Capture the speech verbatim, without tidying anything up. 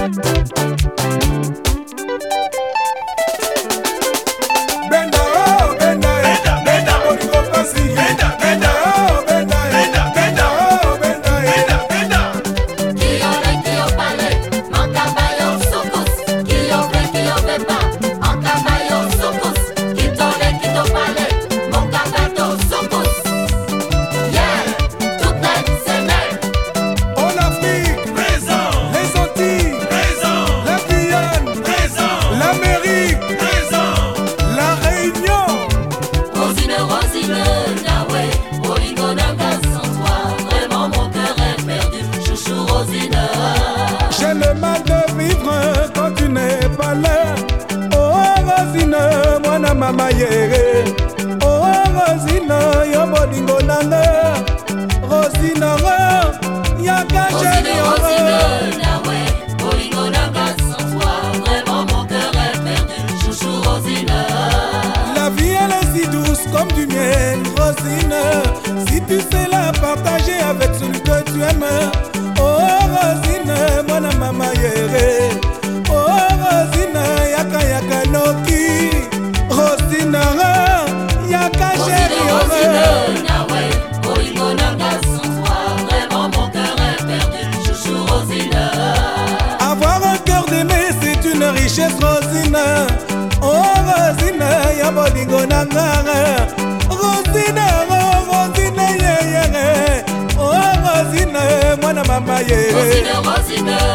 J'ai le mal de vivre quand tu n'es pas là. Oh Rosine, moi na mama yere. Oh Rosine, yo bolingo nanga. Rosine, yaka chérie. Rosine, nawe, bolingo nanga sans toi. Vraiment mon cœur est perdu, chouchou Rosine. La vie elle est si douce comme du miel, Rosine. Si tu sais la partager avec celui que tu aimes. Oh Rosine, moi na mama yere. Oh Rosine, yaka yaka noki. Rosine, yaka chérie. Rosine, nawe, bolingo nanga sans toi. Vraiment mon cœur est perdu, chouchou Rosine. Avoir un cœur d'aimer c'est une richesse, Rosine. Oh Rosine, ya bolingo nanga. Rosine, oh Rosine, yeah yeah. Oh Rosine, moi na mama yere. Rosine, Rosine.